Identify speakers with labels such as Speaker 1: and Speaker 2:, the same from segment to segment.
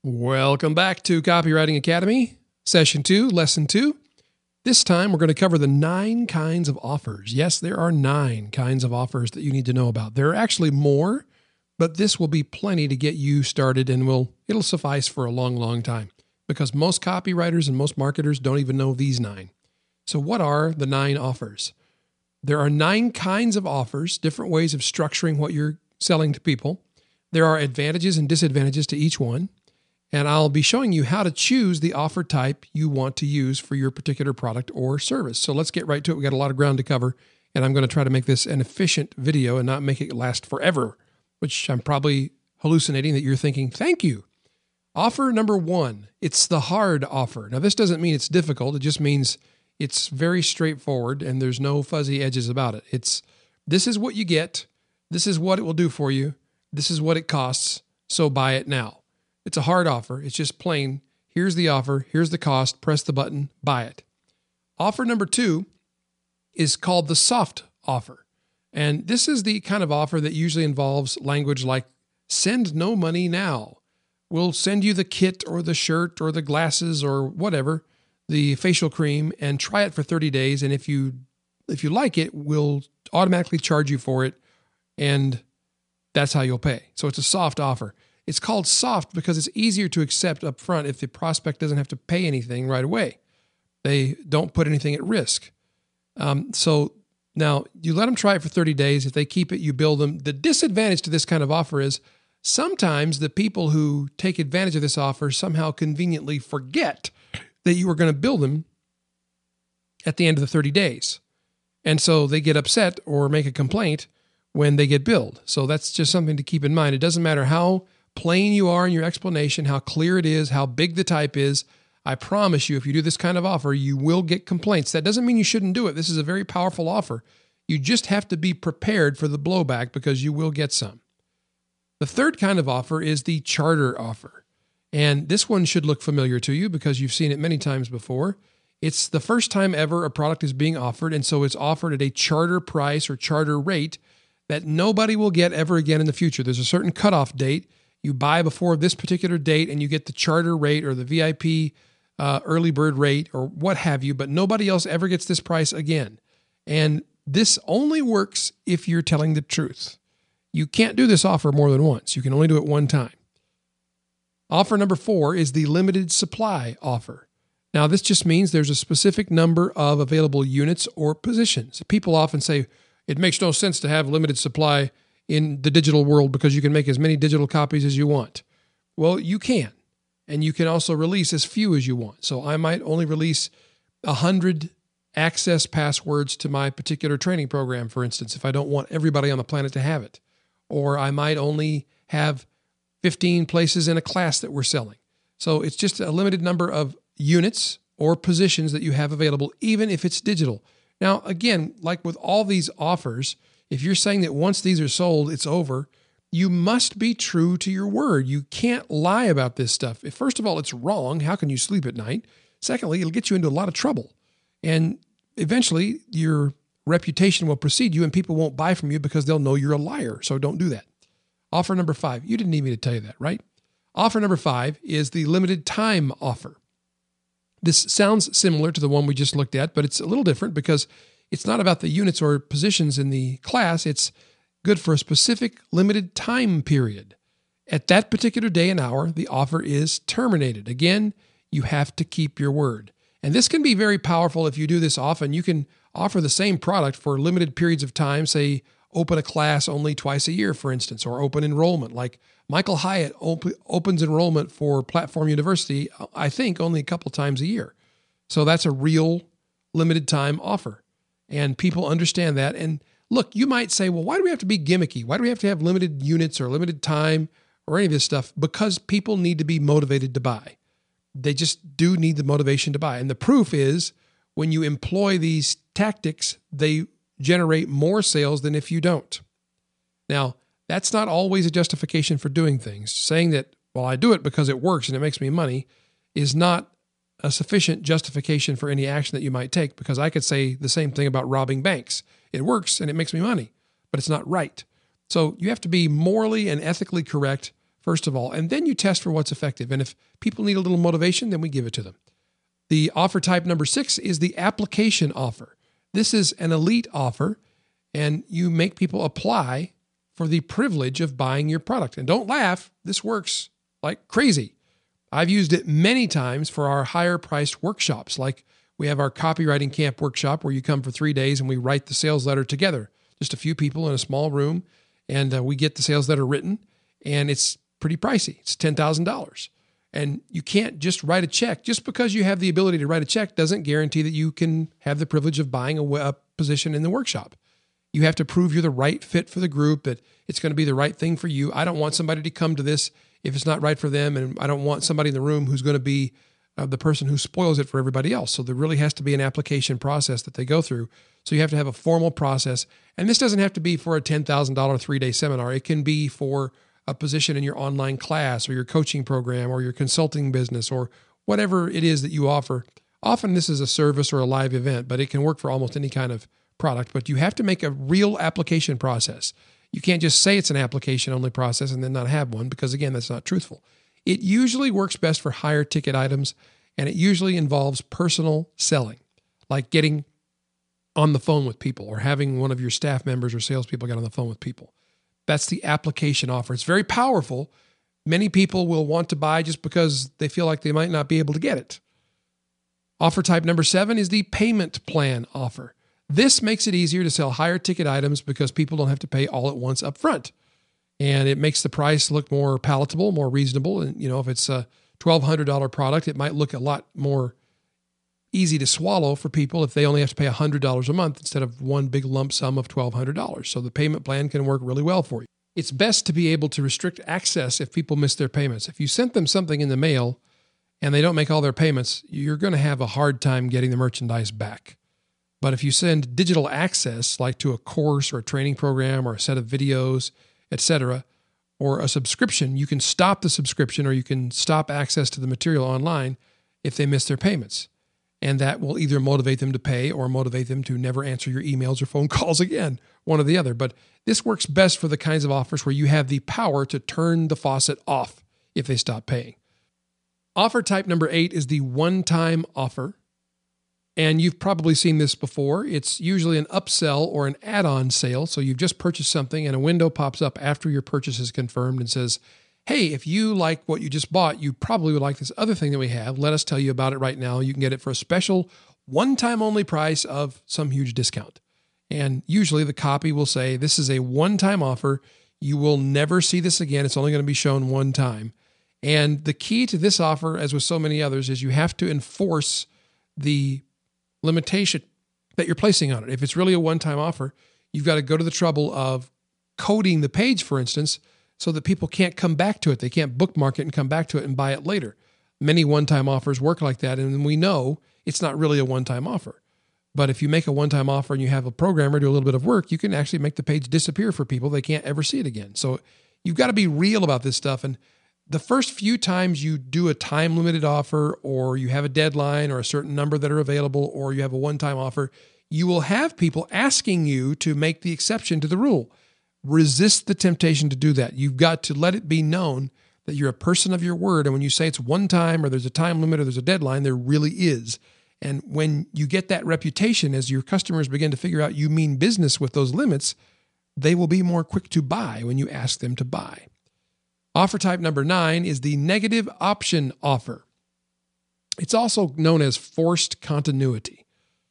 Speaker 1: Welcome back to Copywriting Academy, Session 2, Lesson 2. This time we're going to cover the 9 kinds of offers. Yes, there are 9 kinds of offers that you need to know about. There are actually more, but this will be plenty to get you started and it'll suffice for a long, long time because most copywriters and most marketers don't even know these 9. So what are the 9 offers? There are 9 kinds of offers, different ways of structuring what you're selling to people. There are advantages and disadvantages to each one. And I'll be showing you how to choose the offer type you want to use for your particular product or service. So let's get right to it. We got a lot of ground to cover, and I'm going to try to make this an efficient video and not make it last forever, which I'm probably hallucinating that you're thinking, thank you. Offer number 1, it's the hard offer. Now, this doesn't mean it's difficult. It just means it's very straightforward and there's no fuzzy edges about it. This is what you get. This is what it will do for you. This is what it costs. So buy it now. It's a hard offer. It's just plain, here's the offer, here's the cost, press the button, buy it. Offer number 2 is called the soft offer. And this is the kind of offer that usually involves language like, send no money now. We'll send you the kit or the shirt or the glasses or whatever, the facial cream, and try it for 30 days. And if you like it, we'll automatically charge you for it. And that's how you'll pay. So it's a soft offer. It's called soft because it's easier to accept up front if the prospect doesn't have to pay anything right away. They don't put anything at risk. So now you let them try it for 30 days. If they keep it, you bill them. The disadvantage to this kind of offer is sometimes the people who take advantage of this offer somehow conveniently forget that you were going to bill them at the end of the 30 days. And so they get upset or make a complaint when they get billed. So that's just something to keep in mind. It doesn't matter how plain you are in your explanation, how clear it is, how big the type is. I promise you, if you do this kind of offer, you will get complaints. That doesn't mean you shouldn't do it. This is a very powerful offer. You just have to be prepared for the blowback because you will get some. The third kind of offer is the charter offer. And this one should look familiar to you because you've seen it many times before. It's the first time ever a product is being offered, and so it's offered at a charter price or charter rate that nobody will get ever again in the future. There's a certain cutoff date. You buy before this particular date and you get the charter rate or the VIP early bird rate or what have you, but nobody else ever gets this price again. And this only works if you're telling the truth. You can't do this offer more than once. You can only do it one time. Offer number 4 is the limited supply offer. Now, this just means there's a specific number of available units or positions. People often say, it makes no sense to have limited supply in the digital world because you can make as many digital copies as you want. Well, you can. And you can also release as few as you want. So I might only release 100 access passwords to my particular training program, for instance, if I don't want everybody on the planet to have it. Or I might only have 15 places in a class that we're selling. So it's just a limited number of units or positions that you have available, even if it's digital. Now, again, like with all these offers, if you're saying that once these are sold, it's over, you must be true to your word. You can't lie about this stuff. First of all, it's wrong. How can you sleep at night? Secondly, it'll get you into a lot of trouble. And eventually, your reputation will precede you and people won't buy from you because they'll know you're a liar. So don't do that. Offer number 5. You didn't need me to tell you that, right? Offer number 5 is the limited time offer. This sounds similar to the one we just looked at, but it's a little different because it's not about the units or positions in the class. It's good for a specific limited time period. At that particular day and hour, the offer is terminated. Again, you have to keep your word. And this can be very powerful if you do this often. You can offer the same product for limited periods of time, say open a class only twice a year, for instance, or open enrollment. Like Michael Hyatt opens enrollment for Platform University, I think, only a couple times a year. So that's a real limited time offer. And people understand that. And look, you might say, well, why do we have to be gimmicky? Why do we have to have limited units or limited time or any of this stuff? Because people need to be motivated to buy. They just do need the motivation to buy. And the proof is when you employ these tactics, they generate more sales than if you don't. Now, that's not always a justification for doing things. Saying that, well, I do it because it works and it makes me money is not a sufficient justification for any action that you might take, because I could say the same thing about robbing banks. It works and it makes me money, but it's not right. So you have to be morally and ethically correct first of all, and then you test for what's effective. And if people need a little motivation, then we give it to them. The offer type number 6 is the application offer. This is an elite offer, and you make people apply for the privilege of buying your product. And don't laugh, this works like crazy. I've used it many times for our higher priced workshops. Like we have our copywriting camp workshop where you come for 3 days and we write the sales letter together. Just a few people in a small room, and we get the sales letter written, and it's pretty pricey. It's $10,000. And you can't just write a check. Just because you have the ability to write a check doesn't guarantee that you can have the privilege of buying a position in the workshop. You have to prove you're the right fit for the group, that it's going to be the right thing for you. I don't want somebody to come to this if it's not right for them, and I don't want somebody in the room who's going to be the person who spoils it for everybody else. So there really has to be an application process that they go through. So you have to have a formal process. And this doesn't have to be for a $10,000 3-day seminar. It can be for a position in your online class or your coaching program or your consulting business or whatever it is that you offer. Often this is a service or a live event, but it can work for almost any kind of product. But you have to make a real application process. You can't just say it's an application-only process and then not have one, because again, that's not truthful. It usually works best for higher ticket items, and it usually involves personal selling, like getting on the phone with people or having one of your staff members or salespeople get on the phone with people. That's the application offer. It's very powerful. Many people will want to buy just because they feel like they might not be able to get it. Offer type number 7 is the payment plan offer. This makes it easier to sell higher ticket items because people don't have to pay all at once up front. And it makes the price look more palatable, more reasonable. And, if it's a $1,200 product, it might look a lot more easy to swallow for people if they only have to pay $100 a month instead of one big lump sum of $1,200. So the payment plan can work really well for you. It's best to be able to restrict access if people miss their payments. If you sent them something in the mail and they don't make all their payments, you're going to have a hard time getting the merchandise back. But if you send digital access, like to a course or a training program or a set of videos, etc., or a subscription, you can stop the subscription or you can stop access to the material online if they miss their payments. And that will either motivate them to pay or motivate them to never answer your emails or phone calls again, one or the other. But this works best for the kinds of offers where you have the power to turn the faucet off if they stop paying. Offer type number 8 is the one-time offer. And you've probably seen this before. It's usually an upsell or an add-on sale. So you've just purchased something and a window pops up after your purchase is confirmed and says, hey, if you like what you just bought, you probably would like this other thing that we have. Let us tell you about it right now. You can get it for a special one-time only price of some huge discount. And usually the copy will say, this is a one-time offer. You will never see this again. It's only going to be shown one time. And the key to this offer, as with so many others, is you have to enforce the limitation that you're placing on it. If it's really a one-time offer, you've got to go to the trouble of coding the page, for instance, so that people can't come back to it. They can't bookmark it and come back to it and buy it later. Many one-time offers work like that, and we know it's not really a one-time offer. But if you make a one-time offer and you have a programmer do a little bit of work, you can actually make the page disappear for people. They can't ever see it again. So you've got to be real about this stuff. And the first few times you do a time-limited offer, or you have a deadline or a certain number that are available, or you have a one-time offer, you will have people asking you to make the exception to the rule. Resist the temptation to do that. You've got to let it be known that you're a person of your word. And when you say it's one time or there's a time limit or there's a deadline, there really is. And when you get that reputation, as your customers begin to figure out you mean business with those limits, they will be more quick to buy when you ask them to buy. Offer type number 9 is the negative option offer. It's also known as forced continuity.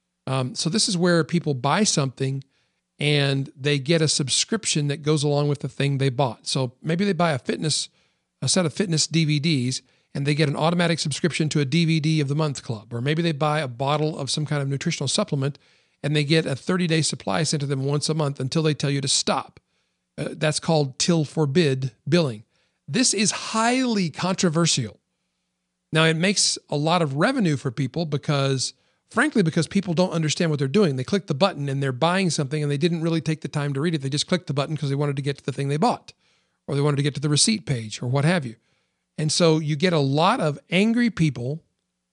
Speaker 1: So this is where people buy something and they get a subscription that goes along with the thing they bought. So maybe they buy a set of fitness DVDs and they get an automatic subscription to a DVD of the month club. Or maybe they buy a bottle of some kind of nutritional supplement and they get a 30-day supply sent to them once a month until they tell you to stop. That's called till forbid billing. This is highly controversial. Now, it makes a lot of revenue for people because people don't understand what they're doing. They click the button and they're buying something and they didn't really take the time to read it. They just clicked the button because they wanted to get to the thing they bought, or they wanted to get to the receipt page or what have you. And so you get a lot of angry people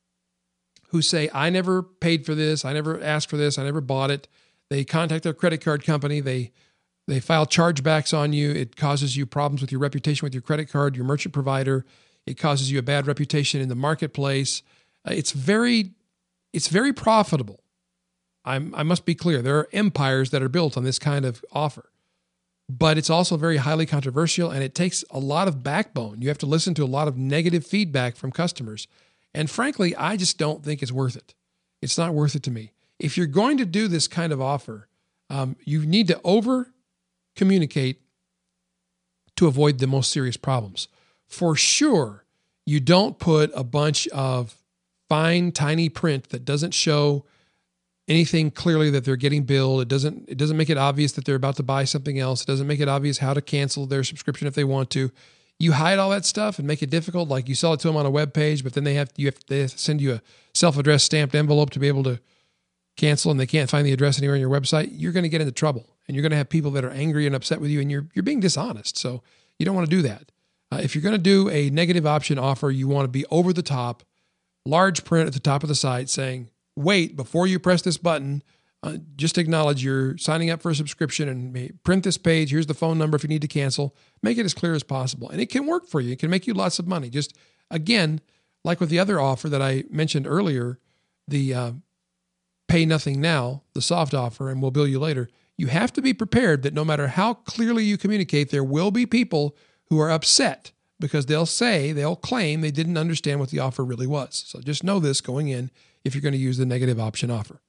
Speaker 1: who say, I never paid for this. I never asked for this. I never bought it. They contact their credit card company. They They file chargebacks on you. It causes you problems with your reputation with your credit card, your merchant provider. It causes you a bad reputation in the marketplace. It's very profitable. I must be clear. There are empires that are built on this kind of offer. But it's also very highly controversial, and it takes a lot of backbone. You have to listen to a lot of negative feedback from customers. And frankly, I just don't think it's worth it. It's not worth it to me. If you're going to do this kind of offer, you need to over-communicate to avoid the most serious problems. For sure, you don't put a bunch of fine, tiny print that doesn't show anything clearly that they're getting billed. It doesn't make it obvious that they're about to buy something else. It doesn't make it obvious how to cancel their subscription if they want to. You hide all that stuff and make it difficult, like you sell it to them on a web page, but then they have to send you a self-addressed stamped envelope to be able to cancel, and they can't find the address anywhere on your website. You're going to get into trouble, and you're going to have people that are angry and upset with you, and you're being dishonest. So you don't want to do that. If you're going to do a negative option offer, you want to be over the top, large print at the top of the site saying, wait, before you press this button, just acknowledge you're signing up for a subscription and print this page. Here's the phone number if you need to cancel. Make it as clear as possible. And it can work for you. It can make you lots of money. Just, again, like with the other offer that I mentioned earlier, the pay nothing now, the soft offer, and we'll bill you later. You have to be prepared that no matter how clearly you communicate, there will be people who are upset because they'll claim they didn't understand what the offer really was. So just know this going in if you're going to use the negative option offer.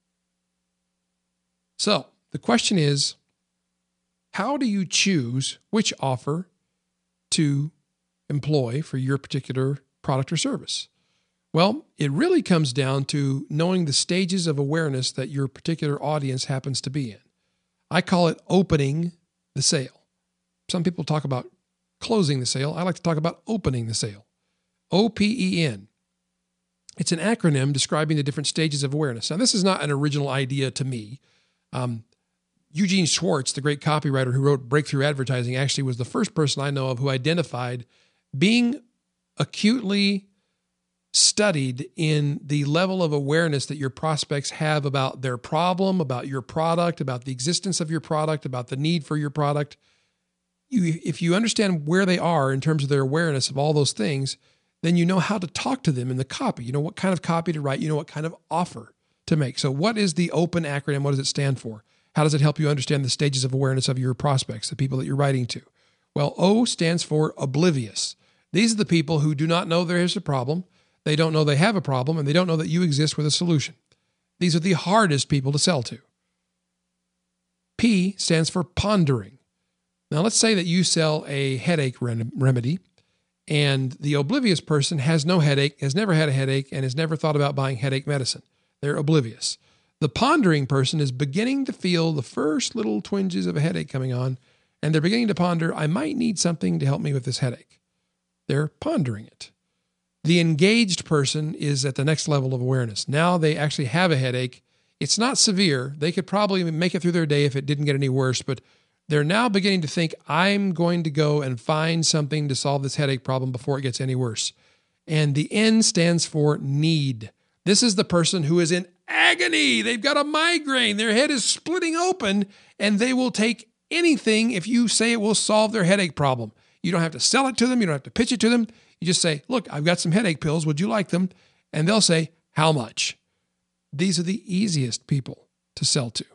Speaker 1: So the question is, how do you choose which offer to employ for your particular product or service? Well, it really comes down to knowing the stages of awareness that your particular audience happens to be in. I call it opening the sale. Some people talk about closing the sale. I like to talk about opening the sale. OPEN. It's an acronym describing the different stages of awareness. Now, this is not an original idea to me. Eugene Schwartz, the great copywriter who wrote Breakthrough Advertising, actually was the first person I know of who identified being acutely studied in the level of awareness that your prospects have about their problem, about your product, about the existence of your product, about the need for your product. If you understand where they are in terms of their awareness of all those things, then you know how to talk to them in the copy. You know what kind of copy to write. You know what kind of offer to make. So what is the OPEN acronym? What does it stand for? How does it help you understand the stages of awareness of your prospects, the people that you're writing to? Well, O stands for oblivious. These are the people who do not know there is a problem. They don't know they have a problem, and they don't know that you exist with a solution. These are the hardest people to sell to. P stands for pondering. Now, let's say that you sell a headache remedy, and the oblivious person has no headache, has never had a headache, and has never thought about buying headache medicine. They're oblivious. The pondering person is beginning to feel the first little twinges of a headache coming on, and they're beginning to ponder, I might need something to help me with this headache. They're pondering it. The engaged person is at the next level of awareness. Now they actually have a headache. It's not severe. They could probably make it through their day if it didn't get any worse, but they're now beginning to think, I'm going to go and find something to solve this headache problem before it gets any worse. And the N stands for need. This is the person who is in agony. They've got a migraine. Their head is splitting open, and they will take anything if you say it will solve their headache problem. You don't have to sell it to them. You don't have to pitch it to them. You just say, look, I've got some headache pills. Would you like them? And they'll say, how much? These are the easiest people to sell to.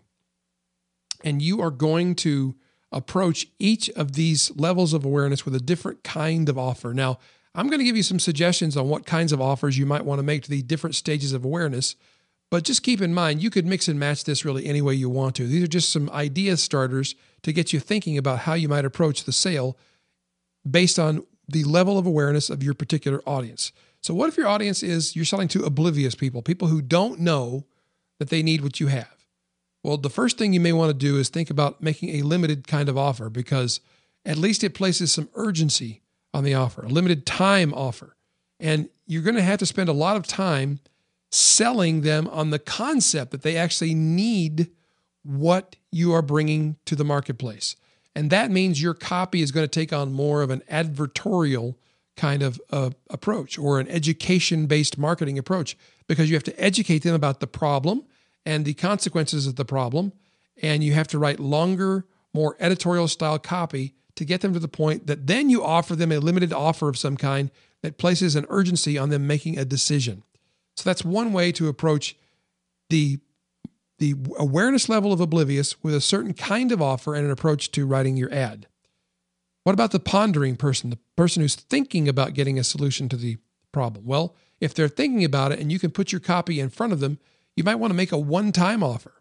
Speaker 1: And you are going to approach each of these levels of awareness with a different kind of offer. Now, I'm going to give you some suggestions on what kinds of offers you might want to make to the different stages of awareness. But just keep in mind, you could mix and match this really any way you want to. These are just some idea starters to get you thinking about how you might approach the sale based on the level of awareness of your particular audience. So what if your audience is you're selling to oblivious people, people who don't know that they need what you have? Well, the first thing you may want to do is think about making a limited kind of offer, because at least it places some urgency on the offer, a limited time offer. And you're going to have to spend a lot of time selling them on the concept that they actually need what you are bringing to the marketplace. And that means your copy is going to take on more of an advertorial kind of approach, or an education-based marketing approach, because you have to educate them about the problem and the consequences of the problem. And you have to write longer, more editorial style copy to get them to the point that then you offer them a limited offer of some kind that places an urgency on them making a decision. So that's one way to approach the awareness level of oblivious with a certain kind of offer and an approach to writing your ad. What about the pondering person, the person who's thinking about getting a solution to the problem? Well, if they're thinking about it and you can put your copy in front of them, you might want to make a one-time offer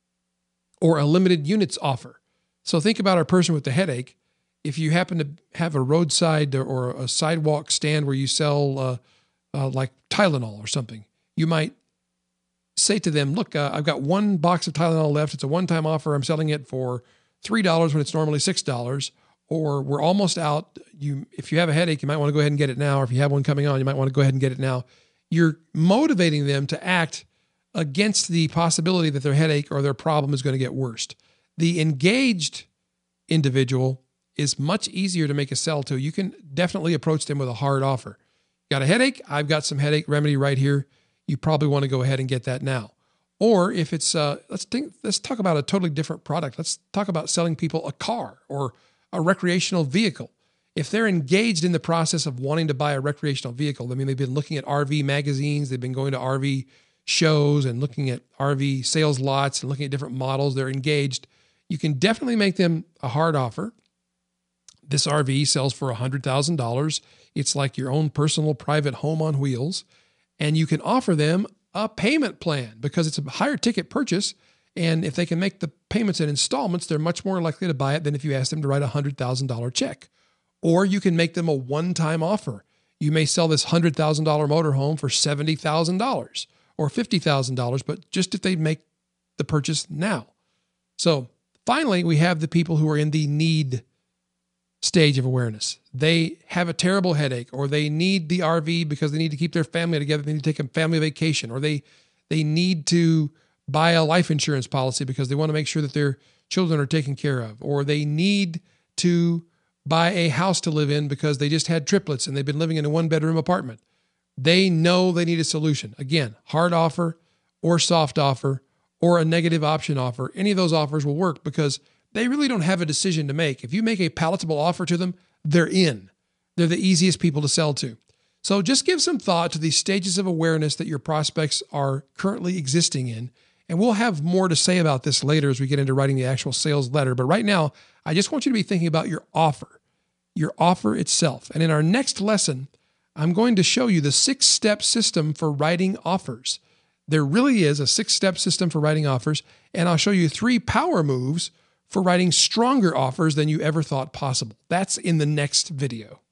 Speaker 1: or a limited units offer. So think about our person with the headache. If you happen to have a roadside or a sidewalk stand where you sell like Tylenol or something, you might say to them, look, I've got one box of Tylenol left. It's a one-time offer. I'm selling it for $3 when it's normally $6. Or we're almost out. If you have a headache, you might want to go ahead and get it now. Or if you have one coming on, you might want to go ahead and get it now. You're motivating them to act against the possibility that their headache or their problem is going to get worse. The engaged individual is much easier to make a sell to. You can definitely approach them with a hard offer. Got a headache? I've got some headache remedy right here. You probably want to go ahead and get that now. Or if it's, let's talk about a totally different product. Let's talk about selling people a car or a recreational vehicle. If they're engaged in the process of wanting to buy a recreational vehicle, I mean, they've been looking at RV magazines, they've been going to RV shows and looking at RV sales lots and looking at different models, they're engaged. You can definitely make them a hard offer. This RV sells for $100,000. It's like your own personal private home on wheels. And you can offer them a payment plan because it's a higher ticket purchase. And if they can make the payments in installments, they're much more likely to buy it than if you ask them to write a $100,000 check. Or you can make them a one-time offer. You may sell this $100,000 motorhome for $70,000 or $50,000, but just if they make the purchase now. So finally, we have the people who are in the need stage of awareness. They have a terrible headache, or they need the RV because they need to keep their family together. They need to take a family vacation, or they need to buy a life insurance policy because they want to make sure that their children are taken care of, or they need to buy a house to live in because they just had triplets and they've been living in a one-bedroom apartment. They know they need a solution. Again, hard offer or soft offer or a negative option offer. Any of those offers will work because they really don't have a decision to make. If you make a palatable offer to them, they're in. They're the easiest people to sell to. So just give some thought to the stages of awareness that your prospects are currently existing in. And we'll have more to say about this later as we get into writing the actual sales letter. But right now, I just want you to be thinking about your offer itself. And in our next lesson, I'm going to show you the 6-step system for writing offers. There really is a 6-step system for writing offers. And I'll show you 3 power moves for writing stronger offers than you ever thought possible. That's in the next video.